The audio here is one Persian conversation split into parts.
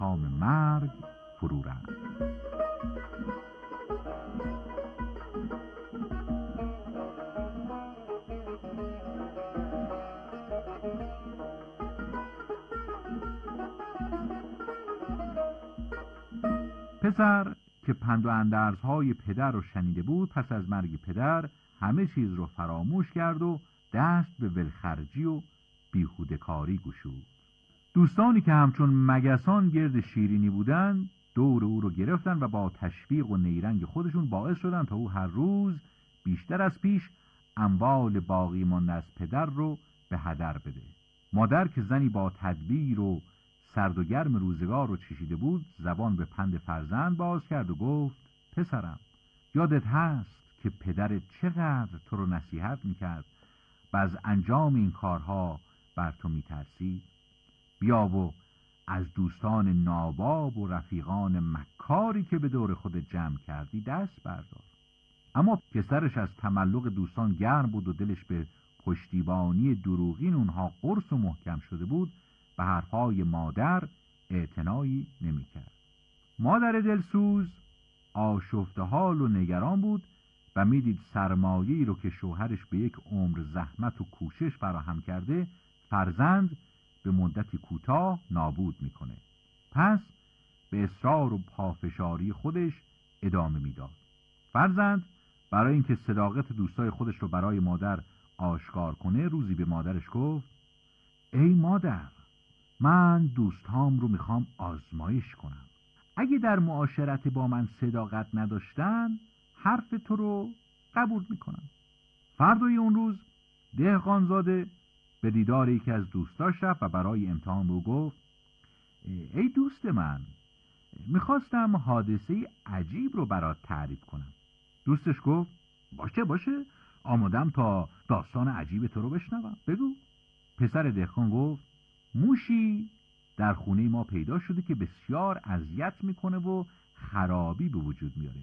کام مرگ فرو رفت. پسر که پند و اندرزهای پدر رو شنیده بود، پس از مرگ پدر همه چیز رو فراموش کرد و دست به ولخرجی و بیهوده‌کاری گشود. دوستانی که همچون مگسان گرد شیرینی بودند دور او رو گرفتن و با تشویق و نیرنگ خودشون باعث شدن تا او هر روز بیشتر از پیش اموال باقی مانده از پدر رو به هدر بده. مادر که زنی با تدبیر و سرد و گرم روزگار رو چشیده بود، زبان به پند فرزند باز کرد و گفت: پسرم، یادت هست که پدرت چقدر تو رو نصیحت میکرد و از انجام این کارها بر تو میترسید؟ بیا و از دوستان ناباب و رفیقان مکاری که به دور خود جمع کردی دست بردار. اما پسرش از تملق دوستان گرم بود و دلش به پشتیبانی دروغین اونها قرص و محکم شده بود، به حرفهای مادر اعتنایی نمی کرد. مادر دلسوز آشفته حال و نگران بود و میدید سرمایه‌ای رو که شوهرش به یک عمر زحمت و کوشش فراهم کرده فرزند به مدتی کوتاه نابود میکنه. پس به اصرار و پافشاری خودش ادامه میداد. فرزند برای اینکه صداقت دوستای خودش رو برای مادر آشکار کنه، روزی به مادرش گفت: ای مادر، من دوستام رو میخوام آزمایش کنم. اگه در معاشرت با من صداقت نداشتن، حرف تو رو قبول میکنم. فردای اون روز دهقانزاده به دیدار یکی از دوستاش رفت و برای امتحان او گفت: ای دوست من، میخواستم حادثه عجیب رو برات تعریف کنم. دوستش گفت: باشه، آمادم تا داستان عجیب تو رو بشنوم، بگو. پسر دهقان گفت: موشی در خونه ما پیدا شده که بسیار اذیت میکنه و خرابی به وجود میاره.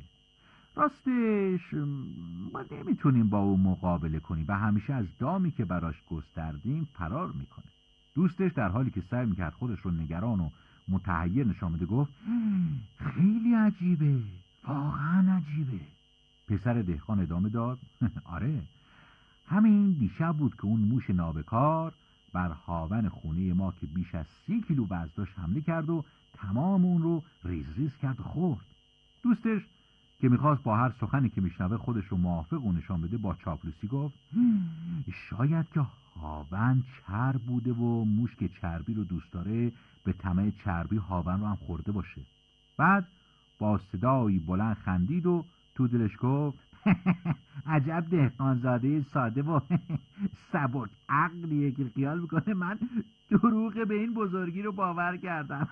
راستش ما نمیتونیم با او مقابله کنیم و همیشه از دامی که براش گستردیم فرار میکنه. دوستش در حالی که سعی میکرد خودش رو نگران و متحیر نشان بده گفت: خیلی عجیبه، واقعا عجیبه. پسر دهقان ادامه داد: آره، همین دیشب بود که اون موش نابکار بر هاون خونه ما که بیش از 30 کیلو وزن داشت حمله کرد و تمام اون رو ریز کرد و خورد. دوستش که میخواست با هر سخنی که میشنوه خودش رو موافق و نشان بده، با چاپلوسی گفت: شاید که هاون چرب بوده و موش که چربی رو دوست داره به طمع چربی هاون رو هم خورده باشه. بعد با صدایی بلند خندید و تو دلش گفت: عجب دهقانزاده ساده و سبک عقلیه که خیال میکنه من دروغ به این بزرگی رو باور کردم.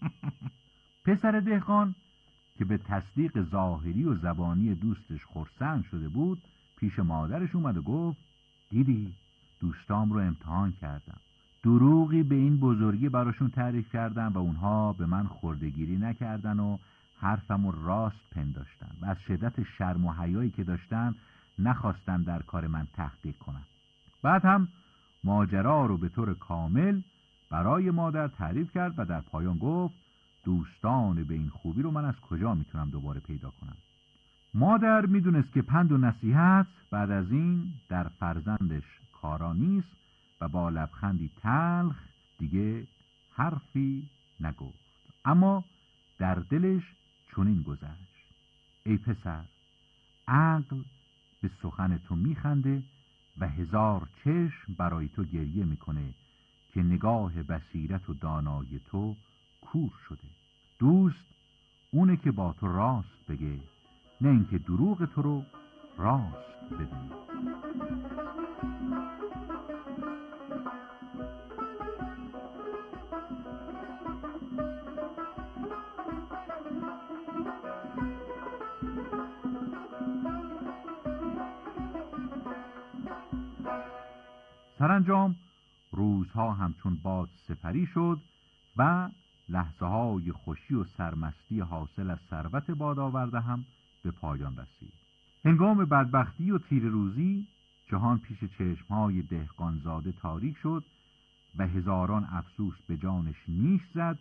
پسر دهقان که به تصدیق ظاهری و زبانی دوستش خرسند شده بود، پیش مادرش اومد و گفت: دیدی، دوستام رو امتحان کردم، دروغی به این بزرگی براشون تعریف کردم و اونها به من خردگیری نکردن و حرفم رو راست پنداشتن و از شدت شرم و حیایی که داشتن نخواستن در کار من تحقیق کنن. بعد هم ماجرا رو به طور کامل برای مادر تعریف کرد و در پایان گفت: دوستان به این خوبی رو من از کجا میتونم دوباره پیدا کنم؟ مادر میدونست که پند و نصیحت بعد از این در فرزندش کارا نیست و با لبخندی تلخ دیگه حرفی نگفت، اما در دلش چنین گذشت: ای پسر، عقل به سخن تو میخنده و هزار چشم برای تو گریه میکنه که نگاه بصیرت و دانای تو کور شده. دوست اونه که با تو راست بگه، نه اینکه دروغ تو رو راست بدونه. سرانجام روزها همچون باد سپری شد و لحظه های خوشی و سرمستی حاصل از ثروت باد آورده هم به پایان رسید. هنگام بدبختی و تیر روزی جهان پیش چشمهای دهقانزاده تاریک شد و هزاران افسوس به جانش نیش زد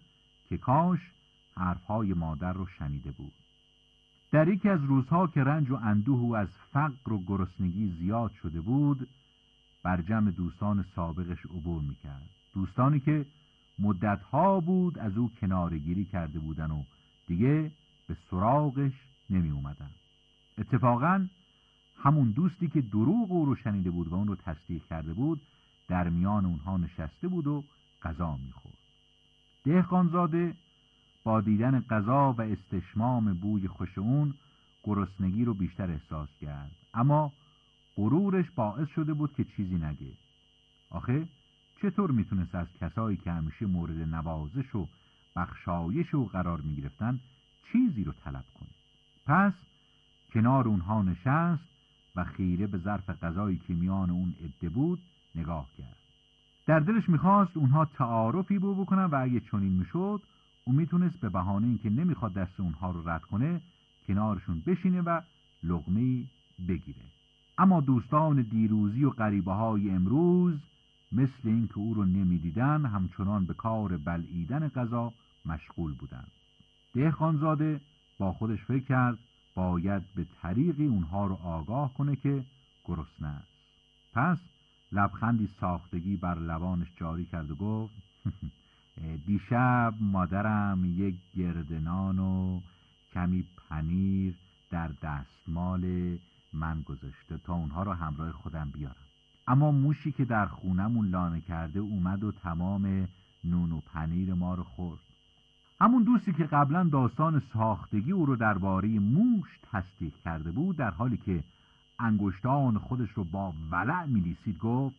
که کاش حرفهای مادر رو شنیده بود. در یکی از روزها که رنج و اندوه او از فقر و گرسنگی زیاد شده بود، بر جمع دوستان سابقش عبور میکرد. دوستانی که مدتها بود از او کنارگیری کرده بودن و دیگه به سراغش نمی اومدن. اتفاقاً همون دوستی که دروغ او رو شنیده بود و اون رو تصدیق کرده بود در میان اونها نشسته بود و غذا میخورد. دهقانزاده با دیدن غذا و استشمام بوی خوش اون گرسنگی رو بیشتر احساس کرد، اما غرورش باعث شده بود که چیزی نگه. آخه چطور میتونست از کسایی که همیشه مورد نوازش و بخشایش او قرار میگرفتن چیزی رو طلب کنه؟ پس کنار اونها نشست و خیره به ظرف غذایی که میان اون عده بود نگاه کرد. در دلش میخواست اونها تعارفی بکنن و اگه چنین میشد اون میتونست به بهانه اینکه نمیخواد دست اونها رو رد کنه کنارشون بشینه و لقمه‌ای بگیره. اما دوستان دیروزی و غریبه های امروز مثل اینکه او رو نمیدیدن همچنان به کار بلعیدن غذا مشغول بودند. دهقانزاده با خودش فکر کرد باید به طریقی اونها رو آگاه کنه که گرسنه است. پس لبخندی ساختگی بر لبانش جاری کرد و گفت دیشب مادرم یک گرده نان و کمی پنیر در دستمال من گذاشته تا اونها رو همراه خودم بیارم. اما موشی که در خونمون لانه کرده اومد و تمام نون و پنیر ما رو خورد. همون دوستی که قبلا داستان ساختگی او رو درباره موش تصدیق کرده بود در حالی که انگشتان خودش رو با ولع میلیسید گفت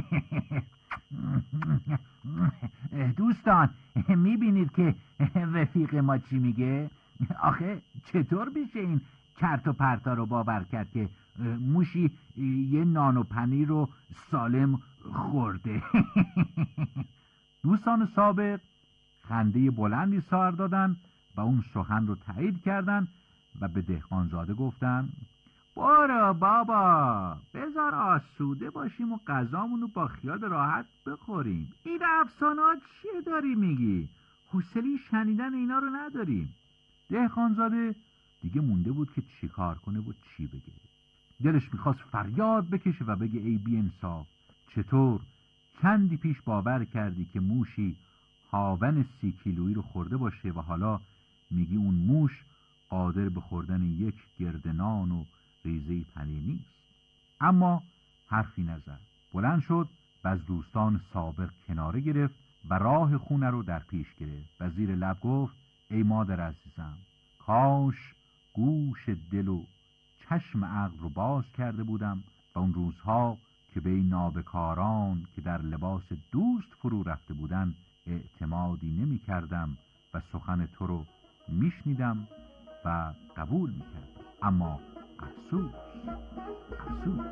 دوستان میبینید که رفیق ما چی میگه؟ آخه چطور میشه این چرت و پرتا رو باور کرد که موشی یه نان و پنیر رو سالم خورده؟ دوستان سابق خنده بلندی سار دادن و اون سخن رو تایید کردن و به دهقانزاده گفتن برو بابا بذار آسوده باشیم و غذامون رو با خیال راحت بخوریم. این افسانه‌ها چیه داری میگی؟ حوصله شنیدن اینا رو نداریم. دهقانزاده دیگه مونده بود که چی کار کنه و چی بگه. دلش میخواست فریاد بکشه و بگه ای بی انصاف، چطور چندی پیش باور کردی که موشی هاون 30 کیلویی رو خورده باشه و حالا میگی اون موش قادر به خوردن یک گرده نان و ریزه پنیر نیست؟ اما حرفی نزد. بلند شد و از دوستان سابق کناره گرفت و راه خونه رو در پیش گرفت و زیر لب گفت ای مادر عزیزم، کاش گوش دل و چشم عقل رو باز کرده بودم و اون روزها که به این نابکاران که در لباس دوست فرو رفته بودن اعتمادی نمی کردم و سخن تو رو می شنیدم و قبول می کردم. اما افسوس افسوس.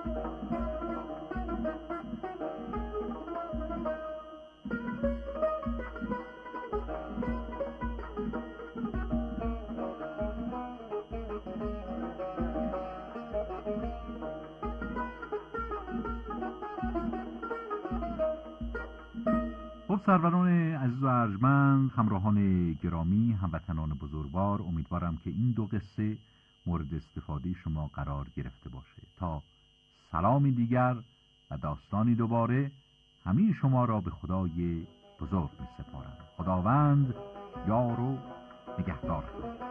خب سروران عزیز و ارجمند، همراهان گرامی، هموطنان بزرگوار، امیدوارم که این دو قصه مورد استفاده شما قرار گرفته باشه. تا سلامی دیگر و داستانی دوباره، همه شما را به خدای بزرگ می سپارم. خداوند یار و نگهدار کنه.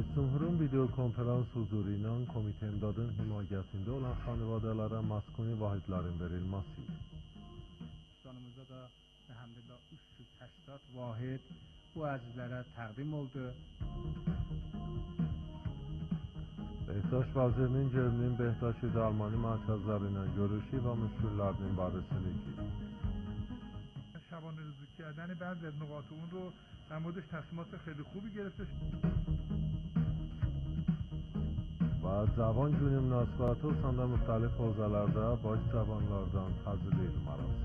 Rais Cumhur'un video konferans huzuruyla komite imdadın himayətində olan xanivadələrə maskuni vahidlərin verilməsi. Üstanımızda da elhamdülillah 380 vahid bu əzizlərə təqdim oldu. Behtaş Vazirinin Cevinin Behtaşi Darmani mərkəzlərindən görüşü və müşküllərinin barəsini ki. شبانه روزی کردن بعضی از نقاط اون رو در موردش تصمیمات خیلی خوبی گرفته Və Cavan Günü münasibəti olsanda müxtəlif hövzələrdə baş cavanlardan təzyiq mərasimi.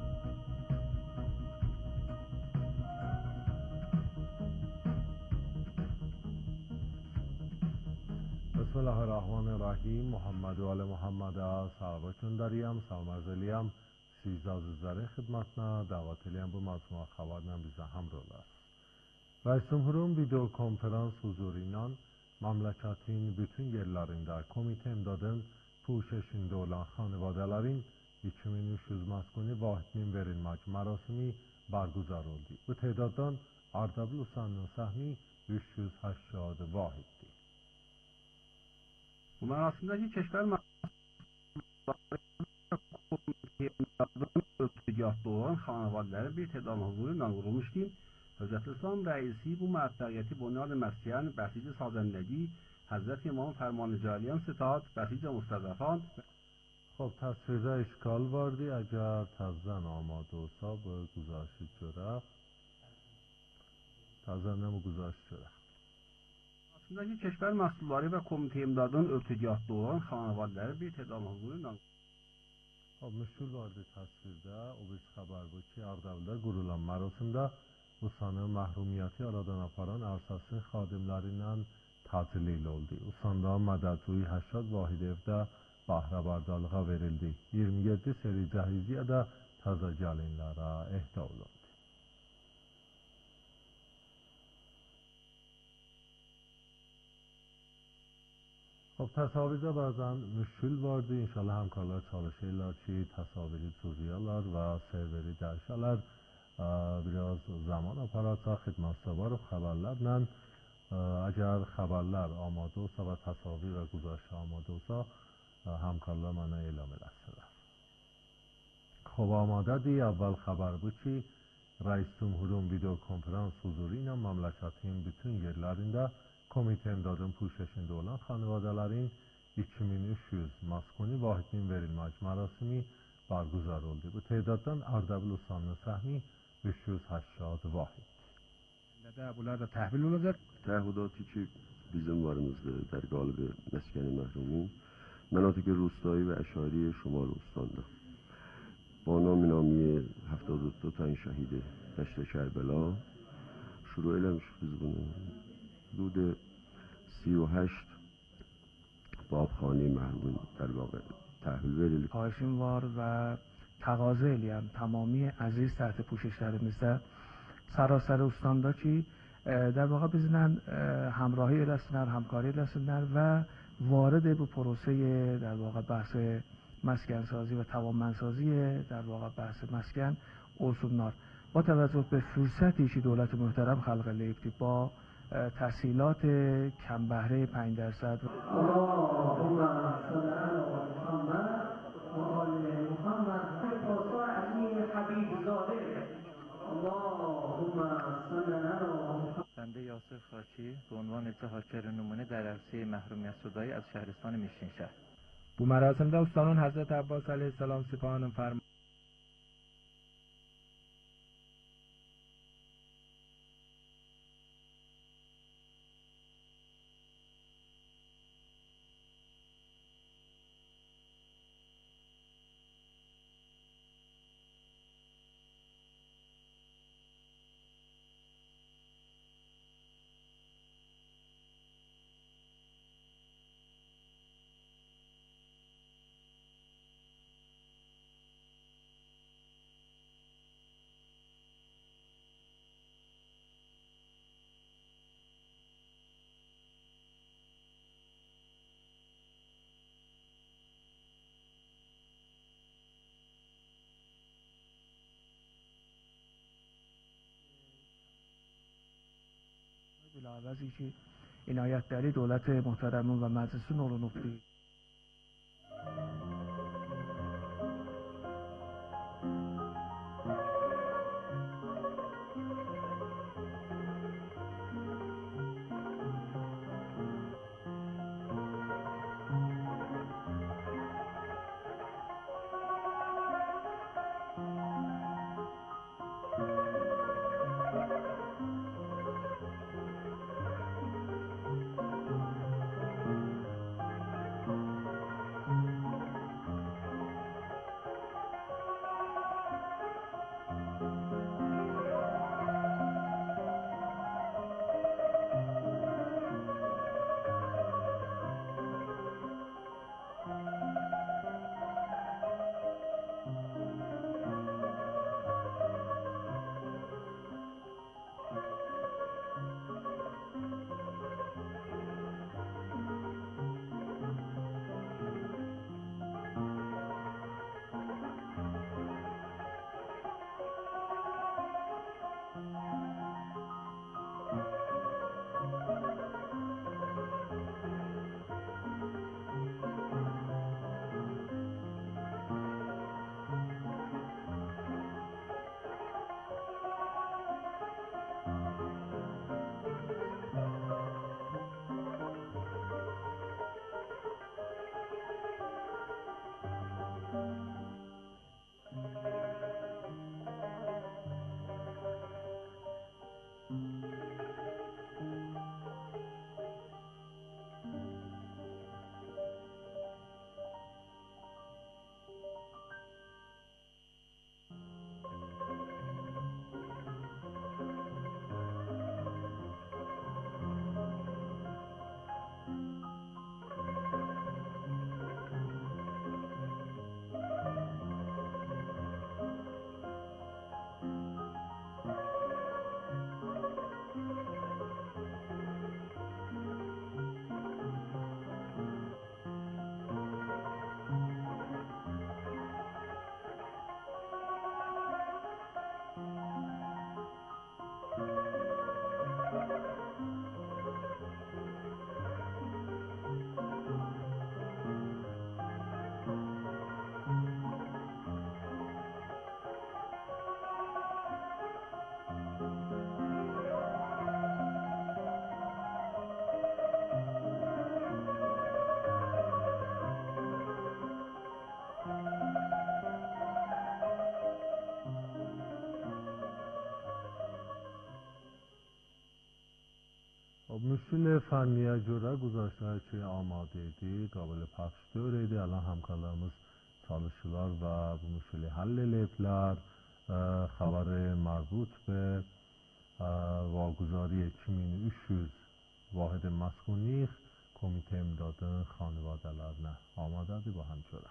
Bismillahirrahmanirrahim. Muhammed و آل محمد صحابتون داریم. سلام عرض الیم. Siz azizlərin xidmətinə dəvət edən bu məcmua xəbərlə bizə həmrəy olasınız. Rais Cumhur'un video konferans huzuru ilə məmləkətin bütün yerlərində komite imdadın puşeşində olan xanivadələrin 2300 maskuni vahidinin verilmək mərasimi برگزار oldu. Bu tədaddan Ardabil Usanının səhmi 380 vahiddir. Bu mərasimdəki keşfər örtügahda olan xanavadələrin bir tədan huzuruyla qurulmuşdur. Hüzzət İslam rəisi bu müvəffəqiyyəti bunyad məskən, bəsic sazəndəgi, Həzrət İmam Fərmanıcariyan Sitad, bəsic Mustəzəfan. خب تصویرdə işgal vardı. Əgər təzdən amadə olsa bu güzəşi görək. Təzdən bu güzəşi görək. Aslındakı keşfər məhsulları və komite imdadın örtügahda olan xanavadələrin bir tədan huzuruyla Müşkül vardı təsvirdə. O bir xəbər bu ki, Ardabildə qurulan mərasimdə Usanı məhrumiyyəti aradan aparan ərsasın xadimləri ilə təcil oldu. Usanda mədədüyü 80 vahid evdə bəhrəbardalığa verildi. 27 seri cəhiziyyə də təzə gəlinlərə ehda olundu. خب تصاویرdə bəzən müşkül vardı. İnşallah həmkarlar çalışırlar ki, təsaviri cüziyalar və serveri dəyişələr. Biraz zaman aparacaq, xidmətdə varıq xəbərlərlə. Əgər xəbərlər amadə olsa və təsavir və güzəşi amadə olsa, həmkarlar mənə elam eləsinlər. خب amadədir. Əvvəl xəbər bu ki, Rais Cumhur'un video konferans huzuru ilə məmləkətin bütün yerlərində komite imdadın puşeşində olan xanivadələrin 2300 maskuni vahidinin verilmək mərasimi برگزار oldu. Bu tədaddan Ardabil Usanının səhmi 380 vahid. Bunlar da təhvil olacaq. تعهداتی که bizim varımızda در قالب مسکن محرومین مناطق روستایی و اشاری شمال استاندا با نام نامی 72 تن شهید دشت کربلا شروع eləmiş biz bunu. حدود 38 بابخانه محرومین در واقع تحویل verildi. خواهشیم var və təqazə eləyəm tamami əziz təhti puşeşlərimizdə sərasər ustandə ki, در واقع bizlə همراهی eləsinlər, همکاری eləsinlər və وارد bu پروسه در واقع بحث مسکنسازی و توانمندسازی در واقع بحث مسکن olsunlar. با توجه به فرصتی که دولت محترم خلق eləyibdir با تسهیلات کم بهره 5%. اللهم صل علی محمد و آل محمد پاسدار علی حبیب زاده. اللهم صل علی محمد. بنده یاسر خاکی به عنوان اتحادگر نمونه در عرصه محرومیت زدایی از شهرستان میشین شهر. Bu mərasimdə ustanın Həzrət Abbas əleyhissalam Sipahının fərmanı بلاعوضی که عنایتداری دولت محترم و مجلس نور و نفتی. مشکل فنی جوره گذاشته توی آمادگی قابل پخش دöreydi. الان همکارlarımız çalışıyorlar ve bu müşkili halleleyipler. خبر مربوط به واگذاری 2300 واحد مسکونی کمیته امداد خانواده‌larına آماده‌dir با همچورaq.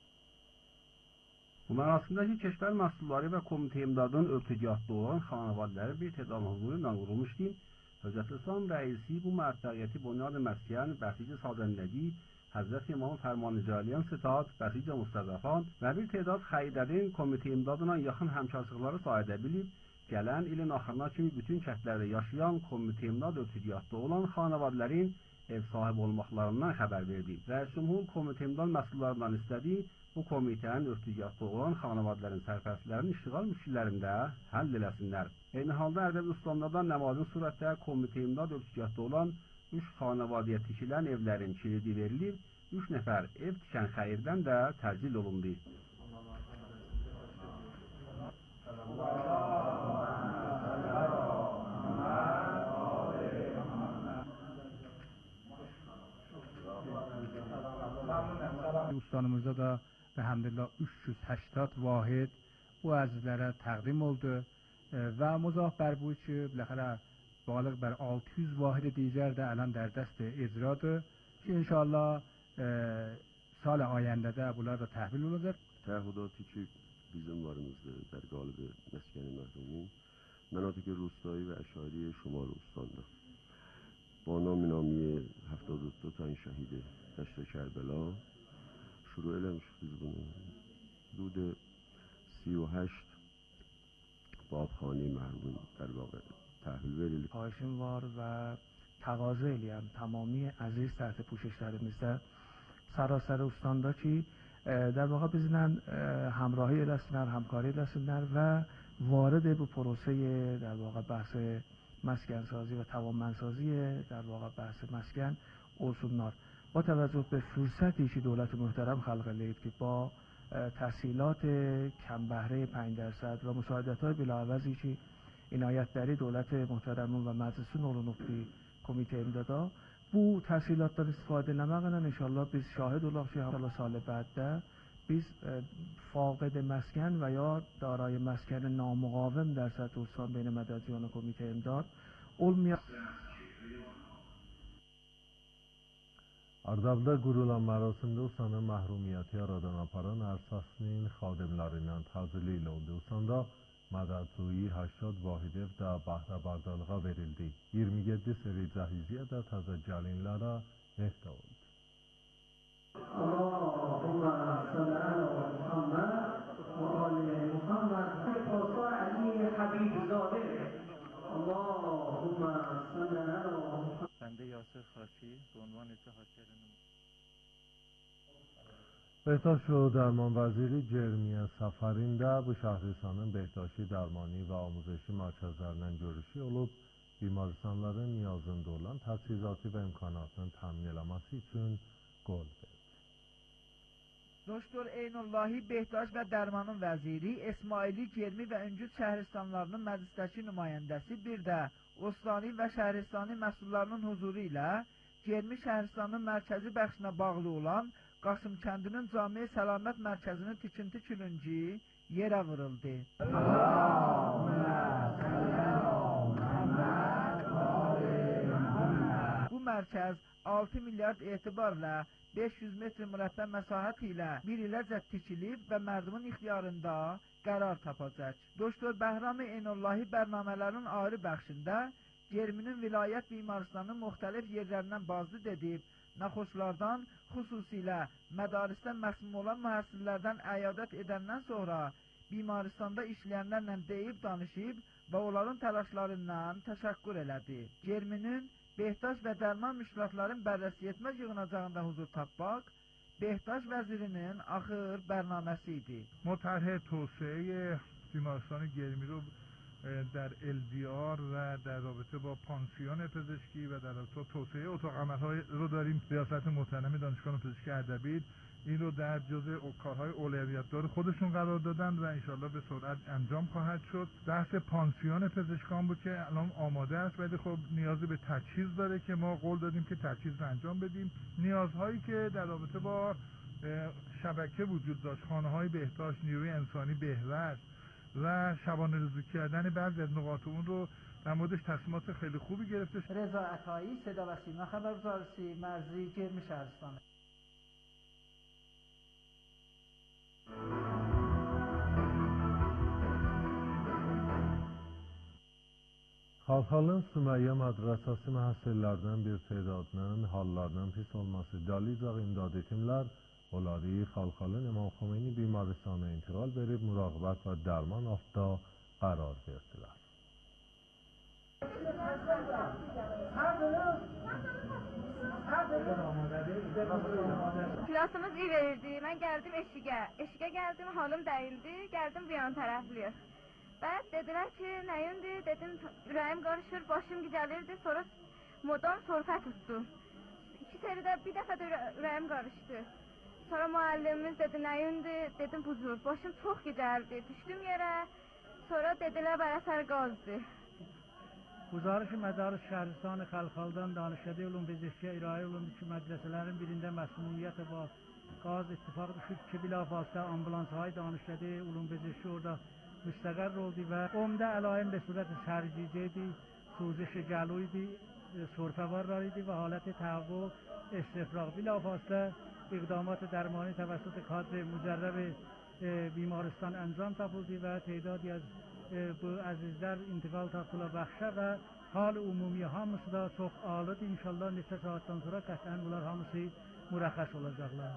Bu mərasimdəki Kəşfər Məhsulları və Komitə İmdadının örtücüatda olan xanavadələri bir tədan huzuru ilə qurulmuşdur. Hüzrət İslam rəisi bu mərdəqiyyəti bunyad məskən bəsici sazəndəgi Həzrət İmam Fərmanıcaliyan Sitat, bəsici Mustəzəfan və bir tədad xəydədin Komitə İmdadına yaxın həmkarçılıqları sayədə bilib, gələn ilin axırına kimi bütün kəndlərdə yaşayan Komitə İmdad örtücüatda olan xanavadələrin ev sahibi olmaqlarından xəbər verdi. Rəis Cümhur Komitə İmdad məhsullarından istədi, bu komitənin örtücüatda olan xanavadələrin sərfəslərinin iştiqal müşkillərində həll eləsinlər. Eyni halda Ərdəbil İslamlardan nəmazın surətdə Komitə İmdad örtücüatda olan 3 xanavadiyə tikilən evlərin kilidi verilir, 3 nəfər ev tikən xəyirdən də təcil olundu. Ustanımızda da elhamdülillah 380 vahid bu əzizlərə təqdim oldu və muzaf bər bu ki, biləxərə بالغ بر 600 واحد دیگر də الان در دست اجراdır ki inşallah سال آینده də bunlar da təhvil olacaq. تعهداتی که bizim varımızda در قالب مسکن محرومین مناطق روستایی و اشاری شمال استاندا با نامی 72 تا این شهید دشت کربلا شروع eləmiş biz bunu حدود 38 بابخانه محرومین در واقع تحویل verilir. خواهشیم var və taqoza eləyən tamami əziz təhت puşişlərimizdə سراسر استاندا ki در واقع bizimlə همراهی eləsinlər, همکاری eləsinlər و وارد به پروسه در واقع بحث مسکن سازی و توانمندسازی در واقع بحث مسکن olsunlar. با توجه به فرصتی که دولت محترم خلق eləyib ki با تسهیلات کم بهره 5% و مساعدت‌های بلاعوضی که inayətləri dövlət möhtərəmin və məclisin olunubdur komitə imdada bu təhsilatdan istifadə eləməklə inşallah biz şahid olaq ki, inşallah sal بعدdə biz فاقد مسکن و یا دارای مسکن نامقاوم در سطح استان بین مددیان کمیته امداد olmayan Ardabda qurulan mərasimdə Ustanın məhrumiyyəti yaradan aparan ərsasının xadimlərindən təzili ilə oldu. Ustandə mədədsuyi 80 vahid ev də bəhrə bardarlığa verildi. 27 seri cəhiziyyə də təzə gəlinlərə ehdə oldu. Allahumma salli ala Muhammad və ali Muhammad pasa Ali Habibzade. Allahumma salli ala Muhammad. بنده یاسر خاکی به عنوان اتحادگر بهداشت و درمان وزیری جرمی səfərində bu şəhristanın Behdashti Dərmani və Amuzişi mərkəzlərindən görüşü olub, bimarstanların niyazında olan təchizatı və imkanatının təmin eləməsi üçün qol verdi. Doktor Eynullahi Behdaş və Dərmanın vəziri, İsmaili Germi və Üngüd şəhristanlarının məclisdəki nümayəndəsi, bir də Ostani və şəhristani məsullarının huzuru ilə Germi şəhristanının mərkəzi bəxşinə bağlı olan Qasım kəndinin cami səlamət mərkəzinin tikinti külünci yerə vuruldu. Bu mərkəz 6 milyard etibarla 500 metr mürəbbə məsahət ilə bir iləcə tikilib və mərdumun ixtiyarında qərar tapacaq. Doktor Bəhram Eynullahi bərnamələrin ayrı bəxşində Germinin vilayət bimarstanının müxtəlif yerlərindən bazdı edib, naxoşlardan, xüsusilə mədarisdən məsum olan mühəssillərdən əyadət edəndən sonra bimaristanda işləyənlərlə deyib danışıb və onların təlaşlarından təşəkkür elədi. Germinin Behdaş və dərman müşkilatların bərrəsi etmə yığınacağında huzur tapmaq Behdaş vəzirinin axır bərnaməsi idi. ما طرح توسعه بیمارستان گرمی رو در LDR و در رابطه با پانسیون پزشکی و در رابطه با توسعه اتاق عمل‌های رو داریم. ریاست محترم دانشگاه پزشکی اردبیل این رو در جزء کارهای اولویت‌دار خودشون قرار دادن و انشالله به سرعت انجام خواهد شد. بحث پانسیون پزشکان بود که الان آماده است، ولی خب نیازی به تجهیز داره که ما قول دادیم که تجهیز رو انجام بدیم. نیازهایی که در رابطه با شبکه وجود داشت، خانه‌های بهداشت، نیروی انسانی بهرست و شبانه روزی کردن بعضی از نقاط اون رو در موردش تصمیمات خیلی خوبی گرفته شد. رضا عطایی، صدا و سیما خبرگزارسی، مرزی گرمی شهرستان. Xalxalın Süməyyə Mədrəsəsi məhəssillərdən bir tədadının hallarının pis olması dəlicaq imdad etimlər onları Xalxalın İmam Xomeyni bimaristana intiqal verib muraqibət və dərman altında qərar verdilər. Kilasımız iyi verirdi. Ben geldim eşiğe. Eşiğe geldim, halım değildi. Geldim bir yan taraflıyor. Ben dediler ki neyindi? Dedim yüreğim karışır, başım gelirdi. Sonra modam sorfa tuttu. İki seride bir defa da yüreğim karıştı. Sonra muallimimiz dedi neyindi? Dedim huzur. Başım çok giderdi. Düştüm yere. Sonra dediler bana sər qazdı. Guzarış Mədaris Şəhristan Xalxaldan danışıqlı olun pezişkiyə irayə olundu ki, mədrəsələrin birində məsuliyyət var. Qaz ittifaq düşüb ki, bilafasitə ambulanshay danışıqlı olun pezişki orada müstəqər oldu və umdə əlaim به صورت سرگیجه سوزش گلویی سرفه‌وار idi و حالت تهوع استفراغ بلافاصله اقدامات درمانی توسط کادر مجرب بیمارستان انجام تافلدی و تعدادی از bu əzizlər intiqal tapdılar bəxşə və hal ümumi hamısı da çox ağırdır. İnşallah neçə saatdan sonra qətlən bunlar hamısı mürəxxəs olacaqlar.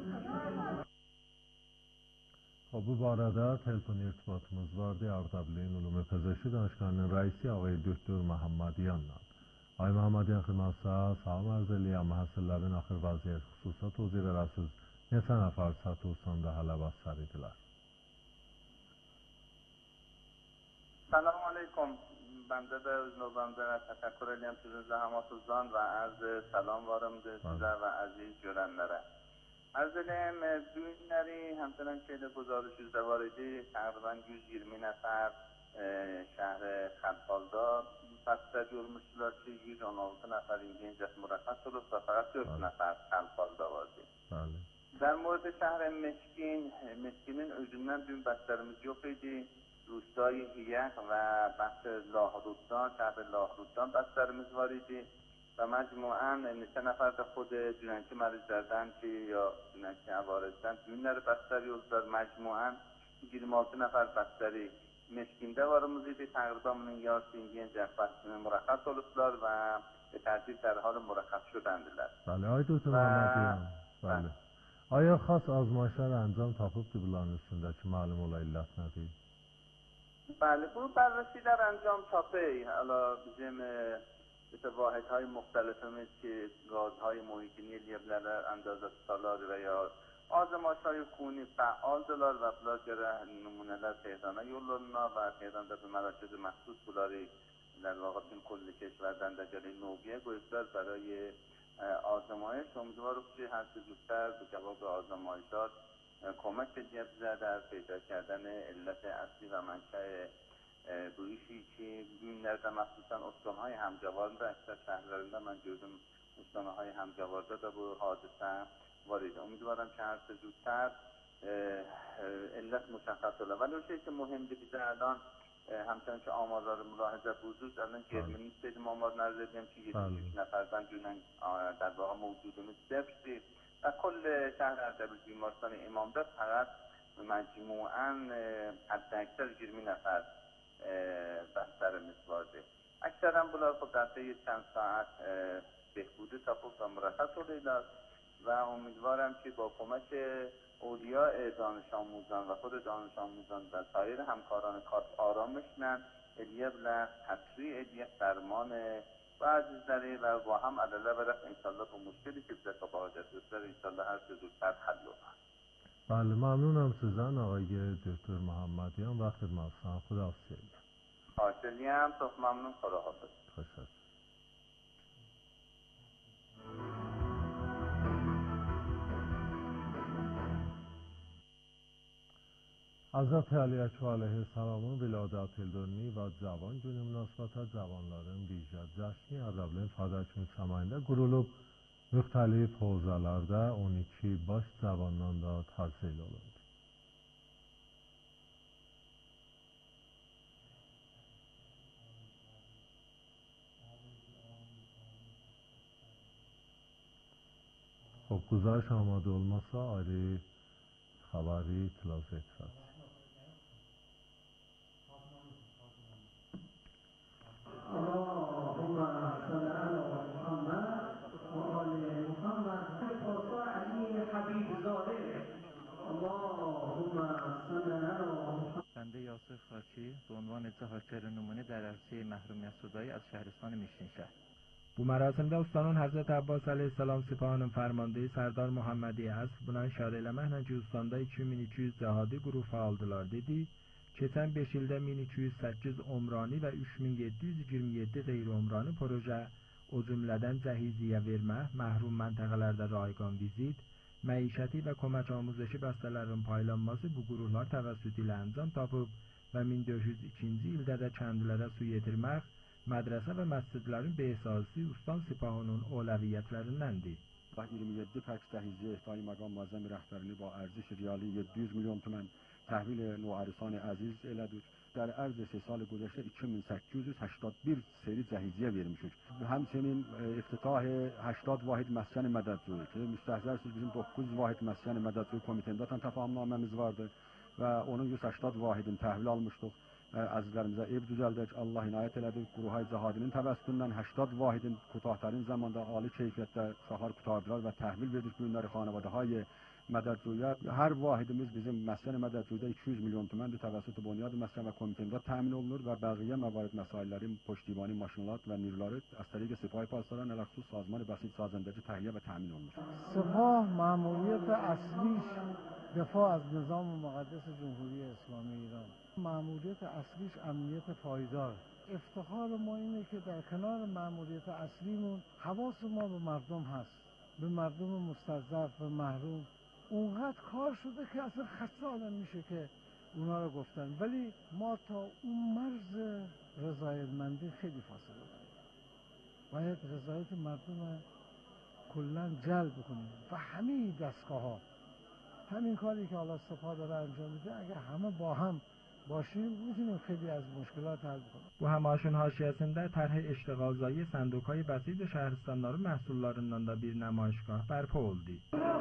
Bu barədə telefon irtibatımız vardı. Ardabilin Ulumu Pezişki Danışqanının rəisi ağay Döktür Məhəmmədyanla. آقای محمدیان xidmatsa salam arz eləyəm. Məhəssəllərin axır vəziyyət xüsusa tozir verəsiz. Neçə nəfər Səhət Ustandə hələ bəstər idilər? سلام علیکم. بنده به نوبنده تشکر edeyim sizin zahamatunuzdan ve arz salam varımdır size ve aziz görenlere. Arz edeyim düğünleri همچنان که گزارش var idi تقریبا 120 نفر şehir خلخالدا بستر olmuşlar ki 116 نفر اینجا مرخص olup ve fakat 4 نفر خلخالدا vardı. در مورد شهر مشکین özünden dün بسترimiz yok idi. روستای هیه و بخش لاهرودان شهر لاهرودان بسترimiz var idi و مجموعاً نشه نفر de خود dünenki məruzlərdən ki ya dünenki əvarizdən düğünləri bəstəri oldular. Məcmuən 26 nəfər bəstəri Meşkində varımız idi. Təqriban bunun yarısı İngincə mürəxxəs olublar və به ترتیب در حال مرخص شدندilər. بله آقای دکتر محمدیان. بله. آیا خاص آزمایش‌ها انجام tapıbdı bunların üstünde ki معلوم ola illət nədir? بله bu بررسی در انجام تاپی حالا bizim واحدهای مختلفimiz ki gazهای محیطی لیبلere اندازه tutarlar veya آزمایش‌های خونی فعالdılar və bunlar görə numuneler Tehrana yollanırlar və Tehranda bir مراکز مخصوص bunları در واقع کل کشورden de جلوی نوبیه گذاشتار برای آزمایش. امیدوارم که هر چه زودتر به جواب آزمایشات کمک بدهد در پیدا کردن علت اصلی و منشأ بویشی که düğünlerde مخصوصا استانهای همجوارده اکثر شهرlarında من gördüm استانهای همجوارده da bu حادثه وارد. امیدوارم که هر چه زودتر علت مشخص شده. ولی اون چیزی که مهمه بیشتر الان همچنان که آمارها رو ملاحظه بودید الان جرمنی استیدیم آمار نردیم که 26 نفرdan düğünen در واقع موجودumuz صفر و کل شهر اردبیل بیمارستان امامزاده فقط مجموعاً حداکثر 20 نفر بسترimiz vardı. اکثرا bunlar خب در طی چند ساعت بهبودی تفاوت و مرخص oluyorlar و امیدوارم که با کمک اولیاء دانش آموزان و خود دانش آموزان و سایر همکاران کار آرامشنن الیبل تسریع یک درمان و عزیزداری و با هم عدله برق انشالله با مشکلی که بزرگ با حاجت بسر انشالله هر چه زودتر حل کنند. بله ممنونم سیزن آقای دکتر محمدیان و خدمتتون. خدا حافظ. خواهشم تو ممنون. خدا حافظ. تشکر. Hazreti Ali Ekber Aleyhisselam'ın viladet ildönni ve cavan günü münasibətə cavanların vicə cəşni ədəbli ifadə kimi səmayində qurulub, müxtəlif hovzalarda 12 baş cavandan da təhsil olundu. خب گزارش آماده olmasa ayrı xəbəri itilaf etmək. اللهم صل على محمد و آل محمد پاسا علی حبیب زاده اللهم صل علی محمد. بنده یاسر خاکی به عنوان اتحادگر نمونه در عرصه محرومیت زدایی از شهرستان میشین شهر. Bu mərasimdə ustanın Həzrət Abbas əleyhissalam Sipahının fərmandığı Sərdar Muhammedi Əsr buna işarə eləməklə ki, ustandə 2200 cəhadi qrup fəaldılar dedi. Keçən 5 ildə 1208 umrani və 3727 qeyri-umrani proje, o cümlədən cəhiziyyə vermək, məhrum məntəqələrdə rayqan vizit, məişəti və kömək amuzəşi bəstələrin paylanması bu qurumlar təvəssütü ilə əncam tapıb və 1402-ci ildə də kəndlərə su yetirmək, مدرسه و مسجدlerin بهسازی استان سپاهانın اولویتlərindəndir. 27 پک تهیزیه اهدای مقام معظم رهبرانی با ارزش ریالی 700 میلیون تومان تحویل نوعرسان عزیز elədir. در عرض 3 سال گذشته 2881 seri cəhiziyyə vermişik. Həmçinin iftitah 80 vahid məskən mədədcüyü ki, müstəhzərsiniz bizim 9 vahid məskən mədədcüyü komitəsində təfahümnaməmiz vardı və onun 180 vahidin təhvil almışdıq. Əzizlərimizə ev düzəldək, Allah inayət elədir. Quruhay Cəhadinin təvəssütündən 80 vahidin kutahtarın zamanda ali keyfiyyətdə uşaqlar qutardılar və təhvil verdik bu günləri xanavadahay مددجویی هر واحدimiz bizim mesken meddetçilikte 200 milyon tümen توسط بنیاد mesken ve komitemiz temin olunur ve baqiye mevarid mesaillerin poştibani maşinlat ve nirları az طریق سپاه پاسداران الخصوص سازمان بسیج سازندگی تهیه و تامین olunur. سپاه مأموریت اصلیش دفاع از نظام مقدس جمهوری اسلامی ایران، مأموریت اصلیش امنیت پایدار. افتخار ما اینه که در کنار مأموریت اصلیمون حواس ما به مردم هست، به مردم مستضعف و محروم. اونقدر کار شده که اصلا خسته آدم میشه که اونا رو گفتن، ولی ما تا اون مرز رضایتمندی خیلی فاصله داریم. باید رضایت مردم کلا جلب کنیم و همه دستگاه ها همین کاری که حالا سپاه داره انجام میده اگه همه با هم باشیم میتونیم خیلی از مشکلات حل کنیم. Bu həmaşın haşiyəsində tərh iştiğalzayı sənduqayı bəsid şəhərstanları məhsullarından da bir nümayişgah bərpa oldu.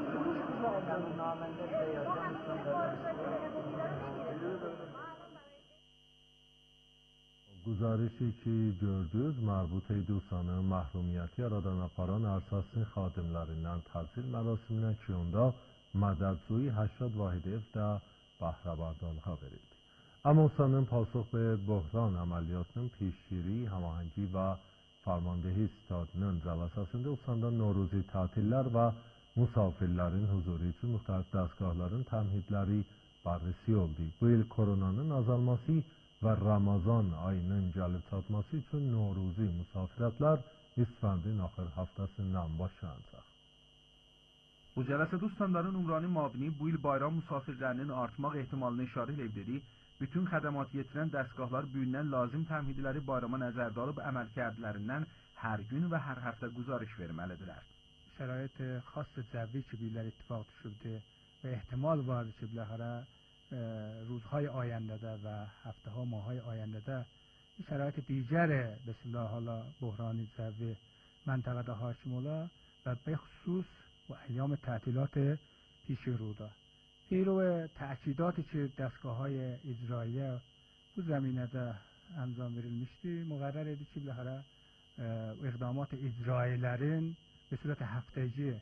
گزارشی که gördünüz مربوط دوستان محرومیتی aradan aparan arsasının xadimlərindən təhsil mərasimindən ki onda mədədsuyi 80 vahid ev də bəhrəbərdanlığa verildi. Amosanın پاسخ به بحران əməliyyatının پیشگیری، هماهنگی و فرماندهی ستادının cəlsəsində Usanda Noruzi tətillər və musafirlərin huzuru üçün müxtəlif dəstgahların təmhidləri بررسی oldu. Bu il koronanın azalması və Ramazan ayının gəlib çatması üçün Noruzi musafirətlər İsfəndin axır haftasından başlanacaq. Bu cəlsədə Ustanların Ümrani Mavini bu il bayram musafirlərinin artmaq ehtimalına işarə edildi. Bütün xədəmat yetirən dəstgahlar bu ildən lazım təmhidləri bayrama nəzərdə alıb əməl kərdlərindən hər gün və hər həftə guzarış verməlidirlər. شرایط خاص جوی که بیلر اتفاق شده و احتمال وارد که بالاخره روزهای آینده ده و هفته ها ماهای آینده ده این شرایط دیگر به اصطلاح حالا بحرانی جوی منطقه ده حاکم اولا و به خصوص و ایام تعطیلات پیش رو ده پیرو تأکیداتی که دستگاه های اجراییه bu زمینه ده انجام verilmişti. مقرر idi ki بالاخره اقدامات اجراییlerin به صورت هفتگی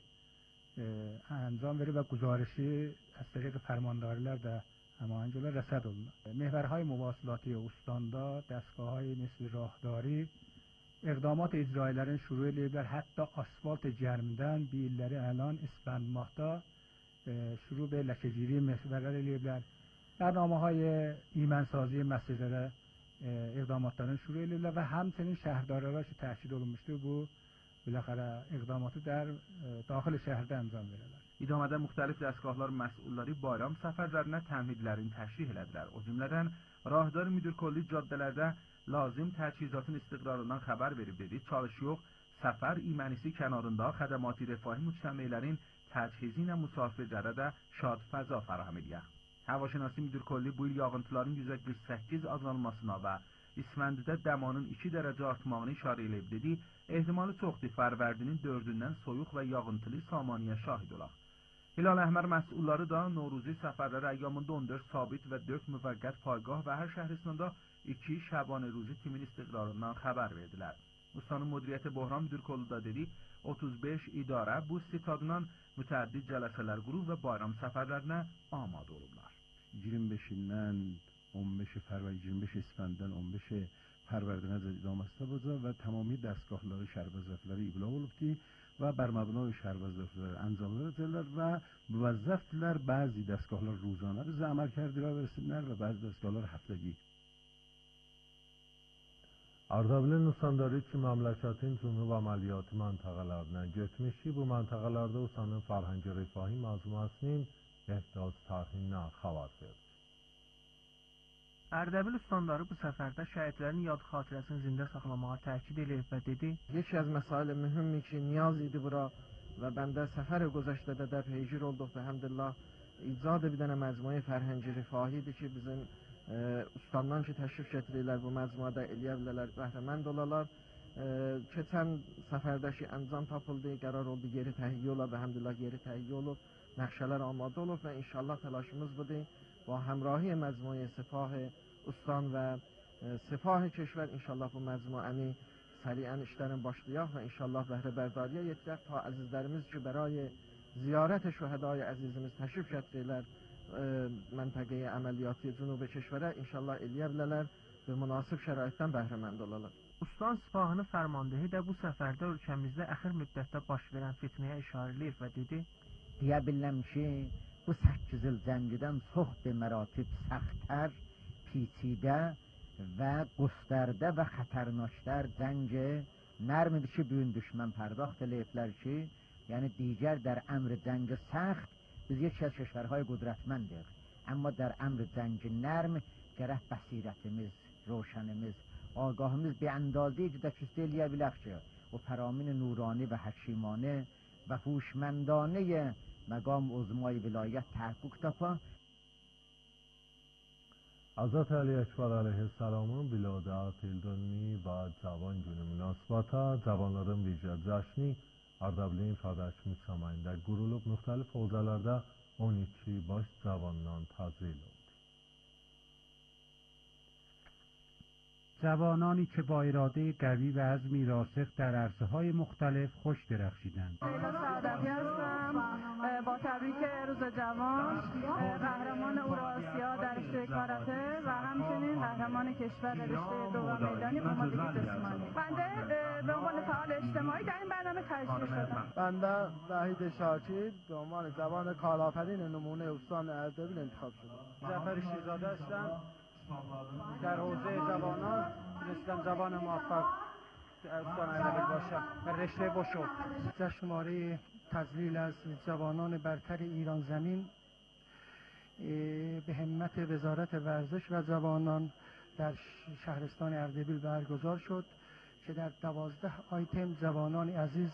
انجام verir و گزارشی از طریق فرمانداریler de هماهنگیler رصد olunur. محورهای مواصلاتی استاندا دستگاه‌های مثل راهداری اقدامات اجراییlerin şuru eləyiblər. Hətta asfalt gərmidən bir illəri الان اسفند ماهda şuru به لکه‌گیری محورlər eləyiblər. برنامه‌های ایمنسازی مسیرlərə اقداماتların şuru eləyiblər və همچنین şəhərdarlara ki təkid olunmuşdur bu بالاخره اقداماتı در داخل şəhərdə انجام verirlər. İdamədə müxtəlif dəstgahlar məsulları bayram səfərlərinə təmhidlərini təşrih elədilər. O cümlədən Rahdar Müdürkolli caddələrdə lazım təchizatın istiqrarından xəbər verib dedi. Çalış yox, səfər imanisi kənarında xədəmati rəfahi müctəmilərin təchizi ilə musafirlərə də şad fəza fərahəm edir. Havaşinasi Müdürkolli bu il yağıntıların %48 azalmasına və İsfəndidə dəmanın 2 dərəcə artmağını işarə edib dedi. Ehtimalı çoxdur Fərvərdinin 4-dən soyuq və yağıntılı samaniyə şahid olaq. Hilal Əhmər məsulları da Noruzi səfərləri əyyamında 14 sabit və 4 müvəqqət paygah və hər şəhristanda 2 Şəbanı Ruzi timin istiqrarından xəbər verdilər. Ustanın Müdiriyyəti Böhran Müdürkolu da dedi, 35 idarə bu istitadından mütəəddid cələsələr qurub və bayram səfərlərinə amadə olublar. 25-dən 15 فروردین 25 اسفندان 15 فروردین از ادامه استفاده و تمامی دستگاه‌های شهربازرفları ابلاغ olubdi و بر مبنای شهربازرفları انجام verildiler ve موظفdiler بعضی دستگاهlar روزانه به عمل کردیler versinler ve bazı دستگاهlar həftəgi. Ardabilin Ustanları ki məmləkətin cünub əməliyyatı məntəqələrindən getmişi bu məntəqələrdə Ustanın Fərhəngi Rifahi məzmunəsinin ehtiyac tarihindən xəbər verdi. Ərdəbil Ustanları bu səfərdə şəhidlərin yad xatirəsini zində saxlamağa təkid edib və dedi: "Yeki az məsailə mühümmi ki, niyaz idi bura və bəndə səfər gözəşdədə də peygir olduq və həmdülillah icad bir dənə məcmuə Fərhəngi Rifahidir ki, bizim ustandan ki təşrif gətirirlər bu məcmuada eləyə bilərlər, bəhrəmənd olalar. Keçən səfərdəki əncam tapıldı, qərar oldu, yeri təhiyyə ola və həmdülillah yeri təhiyyə olub, nəqşələr amadə olub və inşallah təlaşımız budur. با همراهی مجموعه سپاه استان و سپاه کشور انشالله bu مجموعه سریعا işlerin başlayaq və inşallah bəhrə bərdariyə yetirək ta əzizlərimiz ki برای ziyaret şuhedای azizimiz təşrif gətirirlər məntəqəyə əməliyyatı cənubi kişvərə inşallah eləyə bilərlər və münasib şəraitdən bəhrəmənd olarlar. Ustan Sipahının fərmandehi də bu səfərdə ölkəmizdə əxir müddətdə baş verən fitnəyə işarə eləyib və dedi: deyə bilirəm ki, bu 8 il cəngidən çox bir məratib səxtər, پیچیده و گسترده و خطرناکتر جنگ نرمیdir ki bugün düşmən perdakht eləyiblər ki, yəni digər در امر جنگ سخت biz yekə keşvərهای qudrətməndik. Amma در امر جنگ نرم gərək bəsirətimiz, روشنimiz, آگاهimiz به اندازه‌ای دسترسی eləyə bilək ki, o فرامین نورانی و حکیمانه و هوشمندانه مقام عظمای ولایت تحقق تapa. Hazreti Ali Ekber Aleyhisselam'ın Bilad-ı Tildönmi ve Cavan Günü münasibata cavanların vicə cəşni Ardabilin ifadəçi müçamayında qurulub müxtəlif hövzələrdə 12 baş cavandan tazil oldu. جوانانی که با اراده قوی و عزمی راسخ در عرصه‌های مختلف خوش درخشیدند. لیلا سعدوی هستم. با تبریک روز جوان، قهرمان اوراسیا در رشته کاراته و همچنین قهرمان کشور در رشته دوم میدانی آمادگی جسمانی. بنده به عنوان فعال اجتماعی در این برنامه تشریف شدم. بنده وحید شاکر به عنوان جوان کارآفرین نمونه استان اردبیل انتخاب شدم. جعفر شیرزاده هستم. در حوزه جوانان تونستم جوان موفق استان اردبیل باشم و رشته باشم. جشنواره تذلیل از جوانان برتر ایران زمین به همت وزارت ورزش و جوانان در شهرستان اردبیل برگزار شد که در 12 آیتم جوانان عزیز